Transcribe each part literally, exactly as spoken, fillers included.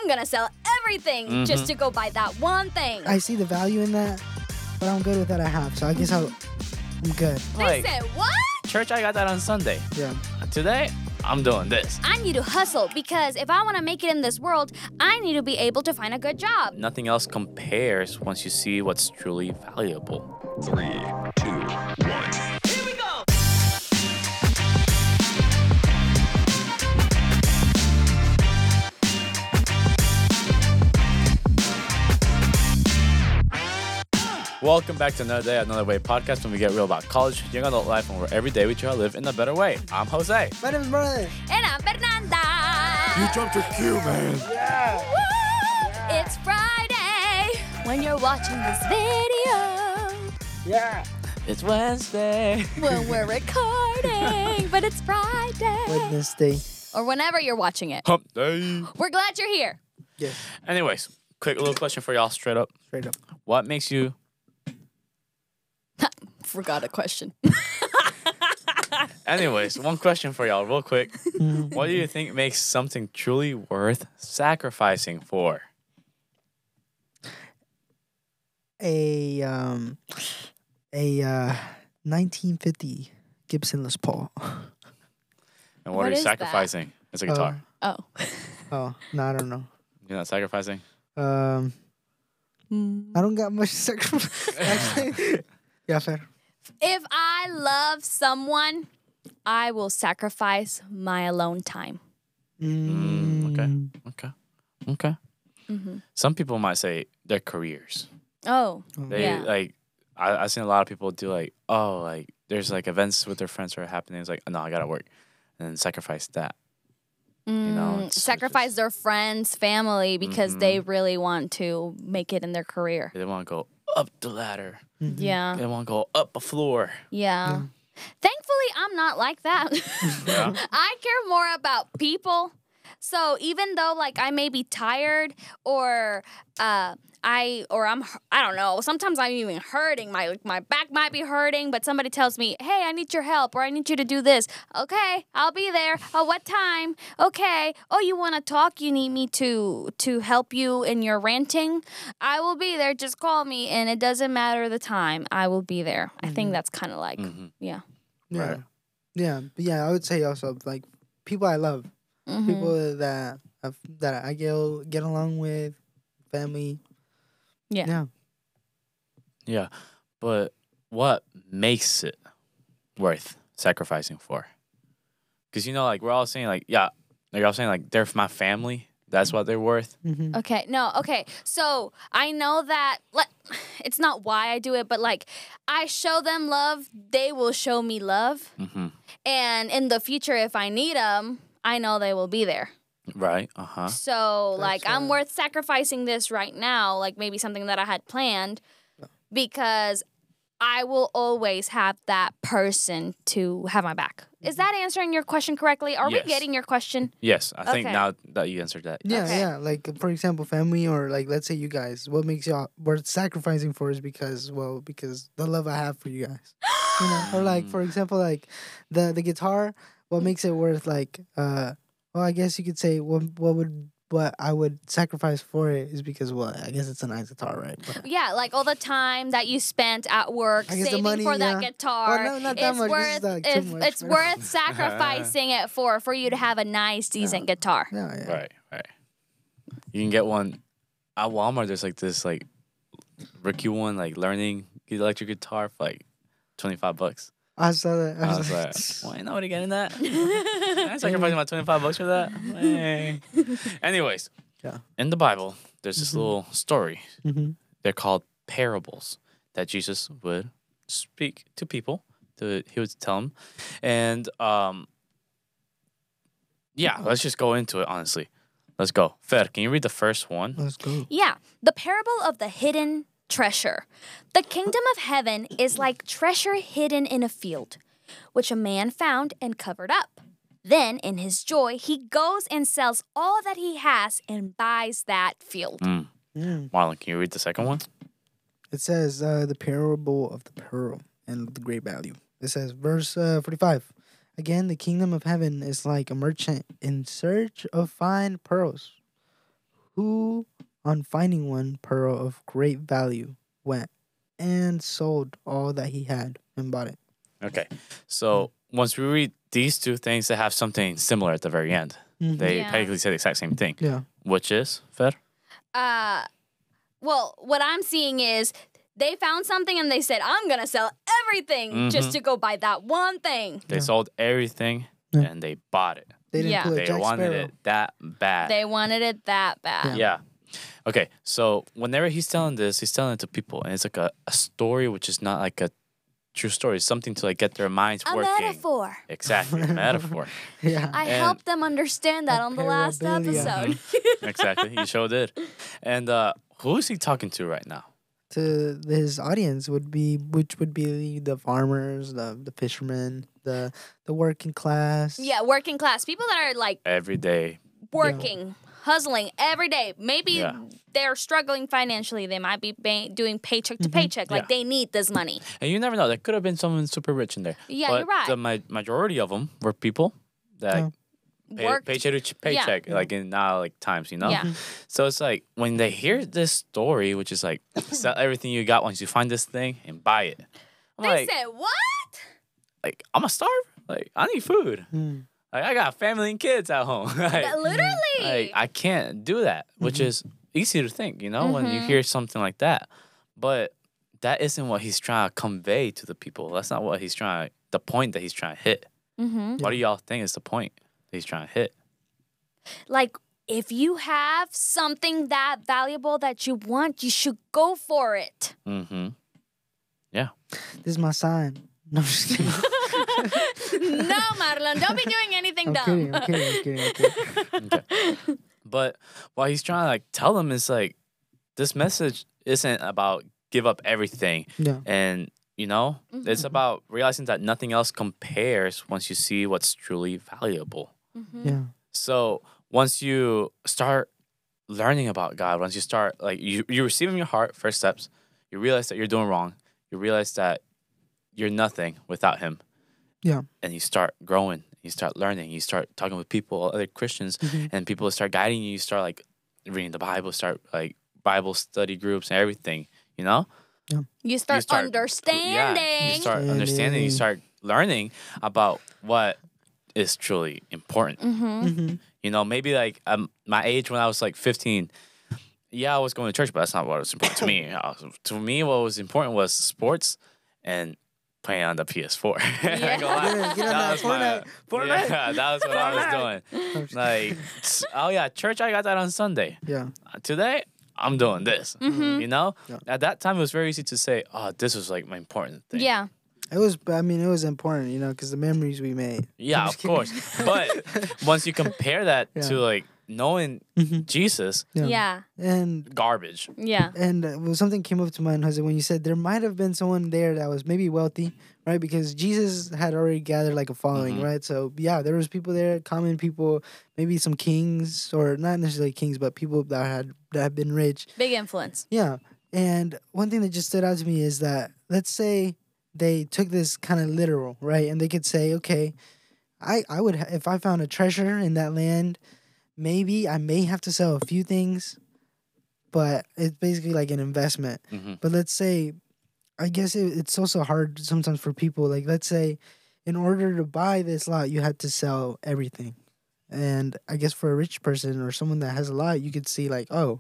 I'm gonna sell everything Mhm. just to go buy that one thing. I see the value in that, but I'm good with what I have. So I guess I'll, I'm good. They Like, said, what? church, I got that on Sunday. Yeah. Today, I'm doing this. I need to hustle because if I want to make it in this world, I need to be able to find a good job. Nothing else compares once you see what's truly valuable. Three, two, one. Welcome back to another day, another way podcast when we get real about college, young adult life, and where every day we try to live in a better way. I'm Jose. My name is Brian. And I'm Fernanda. You jumped your cue, man. Woo! It's Friday when you're watching this video. Yeah. It's Wednesday. When we're recording, but it's Friday. Wednesday. Or whenever you're watching it. Hump day. We're glad you're here. Yes. Anyways, quick little question for y'all straight up. Straight up. What makes you... Forgot a question. Anyways, one question for y'all real quick. What do you think makes something truly worth sacrificing for? A um, a uh, nineteen fifty Gibson Les Paul. And what, What are you is that? sacrificing? It's a guitar. Oh. Oh no, I don't know. You're not sacrificing? Um, I don't got much sacrifice. Actually, yeah, fair. If I love someone, I will sacrifice my alone time. Mm, okay. Okay. Okay. Mm-hmm. Some people might say their careers. Oh, They yeah. like I I've seen a lot of people do like, oh, like there's like events with their friends that are happening. It's like, no, I gotta work. And then sacrifice that. You know, Mm, it's- sacrifice their friends, family, because Mhm. they really want to make it in their career. They want to go up the ladder. Yeah, They want to go up a floor. yeah. Thankfully, I'm not like that. Yeah. I care more about people. So even though like I may be tired or uh I or I'm I don't know, sometimes I'm even hurting. My my back might be hurting, but somebody tells me, "Hey, I need your help or I need you to do this." Okay, I'll be there. Oh, what time? Okay. Oh, you want to talk? You need me to to help you in your ranting? I will be there. Just call me and it doesn't matter the time. I will be there. I think that's kind of like Mhm. yeah. Yeah. Right. Yeah, but yeah, I would say also like people I love, Mhm. people that I've, that I get get along with, family. Yeah. Yeah. Yeah. But what makes it worth sacrificing for? Because, you know, like we're all saying, like, yeah, like I was saying, like, they're my family. That's what they're worth. Mm-hmm. Okay, no, okay. So I know that like, it's not why I do it, but like I show them love, they will show me love. Mm-hmm. And in the future, if I need them, I know they will be there. Right. Uh huh. So like That's I'm right. worth sacrificing this right now, like maybe something that I had planned, because I will always have that person to have my back. Is that answering your question correctly? Are Yes. we getting your question? Yes. I think Okay. now that you answered that. Yeah, Okay. yeah. Like for example, family or like let's say you guys. What makes y'all worth sacrificing for is because well because the love I have for you guys. You know, or like for example, like the the guitar. What makes it worth like uh well I guess you could say what what would what I would sacrifice for it is because well I guess it's a nice guitar, right? But, Yeah, like all the time that you spent at work I guess the saving money, for that yeah. guitar. Oh, no, not that it's much. This is, worth like, too if much, it's but- worth sacrificing it for for you to have a nice, decent guitar. yeah, yeah. Right. Right. You can get one at Walmart. There's like this like rookie one, like learning electric guitar for like twenty five bucks. I saw that. I I was, was like, like, why nobody getting that? I'm sacrificing my twenty-five bucks for that. Hey. Anyways, Yeah. in the Bible, there's this little story. Mhm. They're called parables that Jesus would speak to people. To, he would tell them. And um, yeah, let's just go into it, honestly. Let's go. Fer, can you read the first one? Let's go. Yeah, the parable of the hidden treasure. The kingdom of heaven is like treasure hidden in a field, which a man found and covered up. Then, in his joy, he goes and sells all that he has and buys that field. Mm. Mm. Marlon, can you read the second one? It says uh, the parable of the pearl and the great value. It says verse uh, forty-five. Again, the kingdom of heaven is like a merchant in search of fine pearls, who, on finding one pearl of great value, went and sold all that he had and bought it. Okay. So once we read these two things, they have something similar at the very end. Mhm. They Yeah. technically say the exact same thing, Yeah. which is, Fer? Uh, well, what I'm seeing is they found something and they said, I'm going to sell everything just Mhm. to go buy that one thing. They Yeah. sold everything Yeah. and they bought it. They didn't Yeah. put They Jack wanted Sparrow. it that bad. They wanted it that bad. Yeah. Okay. So whenever he's telling this, he's telling it to people, and it's like a, a story, which is not like a true story. It's something to like get their minds A working. metaphor. Exactly, a metaphor. Yeah. I And- helped them understand that A on the last parabilia. episode. Exactly. He sure did. And uh, who is he talking to right now? To his audience would be, which would be the farmers, the the fishermen, the the working class. Yeah, working class. People that are like Every day. working, hustling every day. Maybe Yeah. they're struggling financially. They might be ba- doing paycheck to paycheck. Like Yeah. they need this money. And you never know. There could have been someone super rich in there. Yeah, but you're right. The ma- majority of them were people that Yeah. pay, Work. paycheck to ch- paycheck, like in now like times, you know. Yeah. So it's like when they hear this story, which is like sell everything you got once you find this thing and buy it. I'm They like, said, what? like I'm gonna starve. Like I need food. Mm. Like I got family and kids at home. like, Literally. like I can't do that, which is easy to think, you know, when you Mhm. hear something like that. But that isn't what he's trying to convey to the people. That's not what he's trying. The point that he's trying to hit. mm-hmm. What do y'all think is the point that he's trying to hit? Like, if you have something that valuable that you want, you should go for it. Mm-hmm. This is my sign. No, I'm just kidding. No, Marlon, don't be doing anything I'm dumb. kidding. I'm kidding. I'm kidding. I'm kidding. Okay. But what he's trying to like tell them is like this message isn't about give up everything Yeah. and you know Mhm. it's about realizing that nothing else compares once you see what's truly valuable. Mhm. Yeah. So once you start learning about God, once you start like you you receive in your heart first steps, you realize that you're doing wrong. You realize that you're nothing without Him. Yeah. And you start growing. You start learning. You start talking with people, other Christians, Mhm. and people start guiding you. You start like reading the Bible. Start like Bible study groups and everything. You know. You start, start- understanding. Yeah, you start understanding. You Understanding. start learning about what is truly important. Mm-hmm. Mm-hmm. You know, maybe like um, my age when I was like fifteen. Yeah, I was going to church, but that's not what was important to me. Uh, to me, what was important was sports and playing on the P S four. I ain't gonna lie. Get- get on that was my- Fortnite. Fortnite. Yeah, that was what I was doing. I'm just Like, s- oh yeah, church. I got that on Sunday. Yeah. Uh, Today, I'm doing this. Mhm. You know, Yeah. at that time, it was very easy to say, "Oh, this was like my important thing." Yeah. It was. I mean, it was important, you know, because the memories we made. Yeah, I'm of just kidding. course. But once you compare that Yeah. to like knowing Mhm. Jesus, Yeah. Yeah. And garbage. Yeah. and uh, well, something came up to mind, Jose, when you said there might have been someone there that was maybe wealthy, right? Because Jesus had already gathered like a following, Mhm. right? So yeah, there was people there, common people, maybe some kings, or not necessarily kings, but people that had that had been rich. Big influence. Yeah. And one thing that just stood out to me is that let's say they took this kind of literal, right? And they could say, okay, I I would ha- if I found a treasure in that land, maybe I may have to sell a few things, but it's basically like an investment. hmm But let's say, I guess it, it's also hard sometimes for people. Like, let's say, in order to buy this lot, you had to sell everything. And I guess for a rich person or someone that has a lot, you could see, like, oh,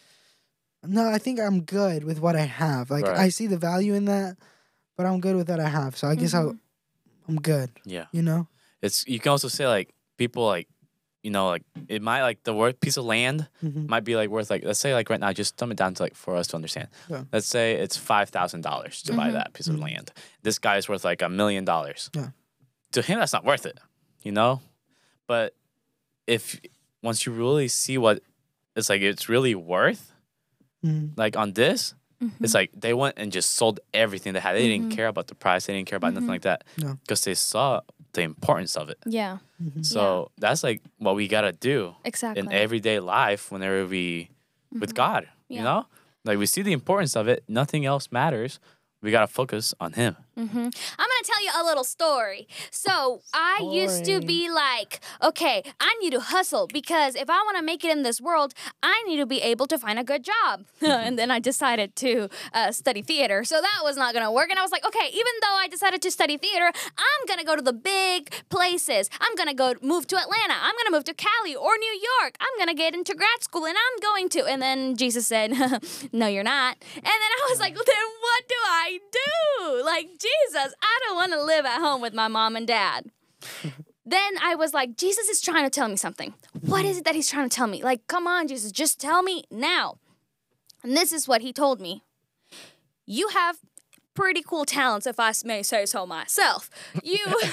no, I think I'm good with what I have. Like, Right. I see the value in that, but I'm good with what I have. So I guess I'll, I'm good, Yeah. you know? It's you can also say like people like you know like it might like the worth piece of land Mm-hmm. might be like worth like let's say like right now just dumb it down to like for us to understand. Yeah. Let's say it's five thousand dollars to buy Mhm. that piece of Mhm. land. This guy is worth like a million dollars. Yeah. To him that's not worth it, you know. But if once you really see what it's like it's really worth, Mm-hmm. like on this, it's like they went and just sold everything they had. They didn't Mhm. care about the price. They didn't care about nothing Mhm. like that No. because they saw the importance of it. Yeah. Mm-hmm. So that's like what we gotta do Exactly. in everyday life whenever we with God. You Yeah. know? Like we see the importance of it, nothing else matters. We gotta focus on him. Mm-hmm. I'm gonna tell you a little story. So I used to Story. be like, okay, I need to hustle because if I want to make it in this world, I need to be able to find a good job. And then I decided to uh, study theater. So that was not gonna work. And I was like, okay, even though I decided to study theater, I'm gonna go to the big places. I'm gonna go move to Atlanta. I'm gonna move to Cali or New York. I'm gonna get into grad school, and I'm going to. And then Jesus said, no, you're not. And then I was like, then what do I do? Like, Jesus, I don't want to live at home with my mom and dad. Then I was like, Jesus is trying to tell me something. What is it that he's trying to tell me? Like, come on, Jesus, just tell me now. And this is what he told me. You have pretty cool talents, if I may say so myself. You... Word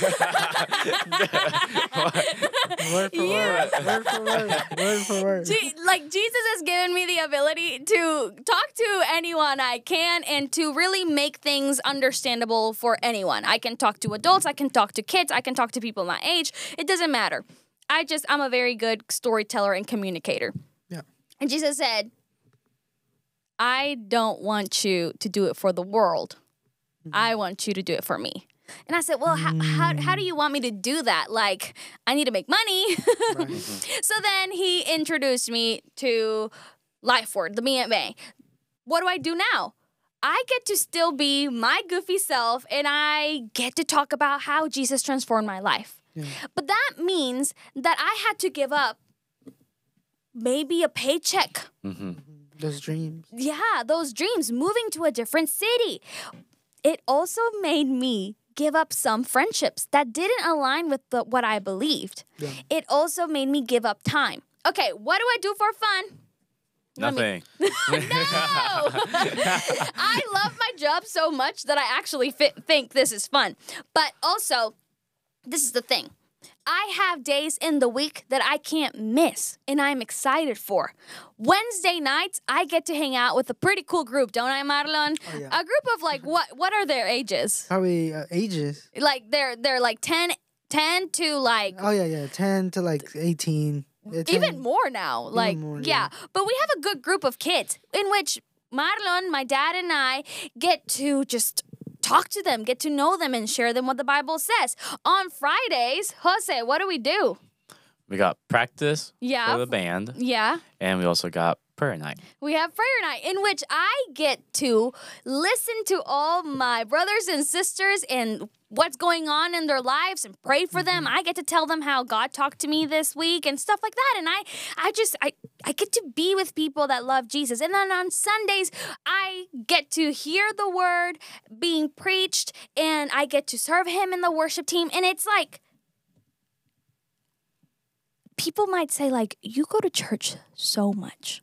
for You- word. Word for word. Word for word. Je- like Jesus has given me the ability to talk to anyone I can and to really make things understandable for anyone. I can talk to adults, I can talk to kids, I can talk to people my age. It doesn't matter. I just I'm a very good storyteller and communicator. Yeah. And Jesus said, I don't want you to do it for the world. I want you to do it for me. And I said, well, how, how, how do you want me to do that? Like, I need to make money. Right. So then he introduced me to Life Word, the B M A. What do I do now? I get to still be my goofy self, and I get to talk about how Jesus transformed my life. Yeah. But that means that I had to give up maybe a paycheck. Mm-hmm. Those dreams. Yeah, those dreams, moving to a different city. It also made me give up some friendships that didn't align with the, what I believed. Yeah. It also made me give up time. Okay, what do I do for fun? Let me- Nothing. No! I love my job so much that I actually fi- think this is fun. But also, this is the thing. I have days in the week that I can't miss and I'm excited for. Wednesday nights, I get to hang out with a pretty cool group, don't I, Marlon? Oh, yeah. A group of like, what What are their ages? Probably uh, ages. Like, they're they're like ten, ten to like Oh yeah, yeah. Ten to like eighteen. Yeah, ten. even more now. Like, more, yeah. yeah. But we have a good group of kids in which Marlon, my dad, and I get to just talk to them, get to know them, and share them what the Bible says. On Fridays, Jose, what do we do? We got practice Yeah. for the band, Yeah. and we also got prayer night. We have prayer night in which I get to listen to all my brothers and sisters and what's going on in their lives and pray for them. I get to tell them how God talked to me this week and stuff like that. And I I just I I get to be with people that love Jesus. And then on Sundays, I get to hear the word being preached and I get to serve him in the worship team. And it's like people might say like, you go to church so much.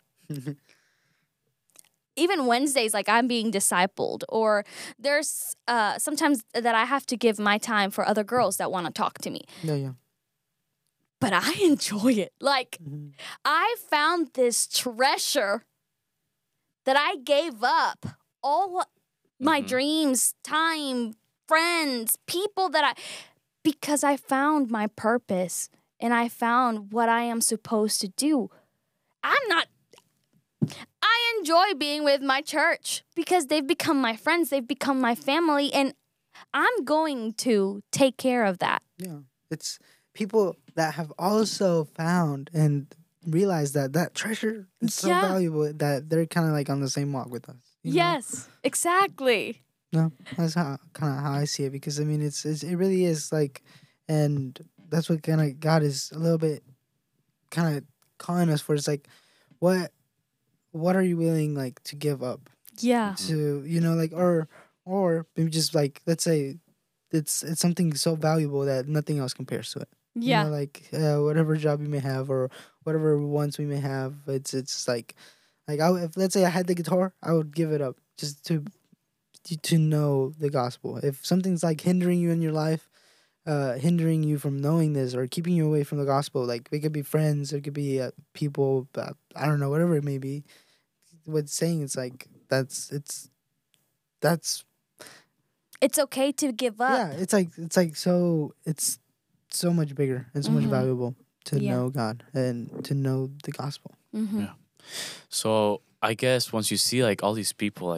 Even Wednesdays, like I'm being discipled, or there's uh, sometimes that I have to give my time for other girls that want to talk to me. Yeah, yeah. But I enjoy it. Like, Mhm. I found this treasure that I gave up all my Mhm. dreams, time, friends, people that I, because I found my purpose and I found what I am supposed to do. I'm not, I enjoy being with my church because they've become my friends, they've become my family, and I'm going to take care of that. Yeah. It's people that have also found and realized that that treasure is so Yeah. valuable that they're kind of like on the same walk with us. you know? Yes, exactly. No, that's how kind of how I see it, because I mean it's, it's it really is like, and that's what kind of God is a little bit kind of calling us for. It's like, what what are you willing like to give up Yeah. to, you know, like, or or maybe just like, let's say it's it's something so valuable that nothing else compares to it. Yeah. You know, like uh, whatever job you may have or whatever wants we may have, it's it's like like I would, if let's say I had the guitar, I would give it up just to to- to know the gospel. If something's like hindering you in your life, uh, hindering you from knowing this or keeping you away from the gospel, like it could be friends, it could be uh, people, uh, I don't know, whatever it may be. What's saying it's like that's it's that's It's okay to give up. yeah, it's like it's like so it's so much bigger and so much Mhm. valuable to Yeah. know God and to know the gospel. Mm-hmm. Yeah. So I guess once you see like all these people like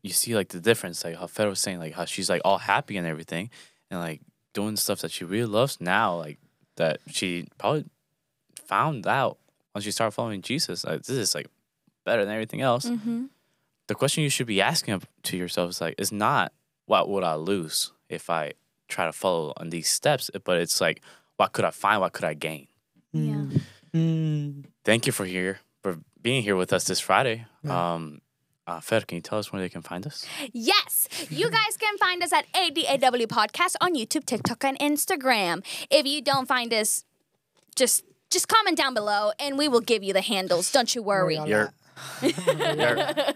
you see like the difference, like how Fed was saying, like how she's like all happy and everything, and like doing stuff that she really loves now, like that she probably found out once you start following Jesus. Like, this is like better than everything else. Mm-hmm. The question you should be asking to yourself is like, is not what would I lose if I try to follow on these steps, but it's like, what could I find? What could I gain? Yeah. Mm. Thank you for here for being here with us this Friday. Yeah. Um, uh, Fer, can you tell us where they can find us? Yes, you guys can find us at A D A W Podcast on YouTube, TikTok, and Instagram. If you don't find us, just just comment down below, and we will give you the handles. Don't you worry. Worry You're, you're,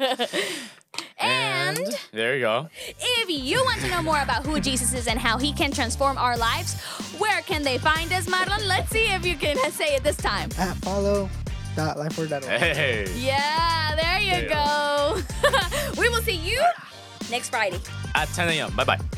And there you go. if you want to know more about who Jesus is and how he can transform our lives, where can they find us, Marlon? Let's see if you can say it this time. At follow dot lifeword dot org. Hey. Yeah, there you There you go. We will see you next Friday. At ten a.m. Bye bye.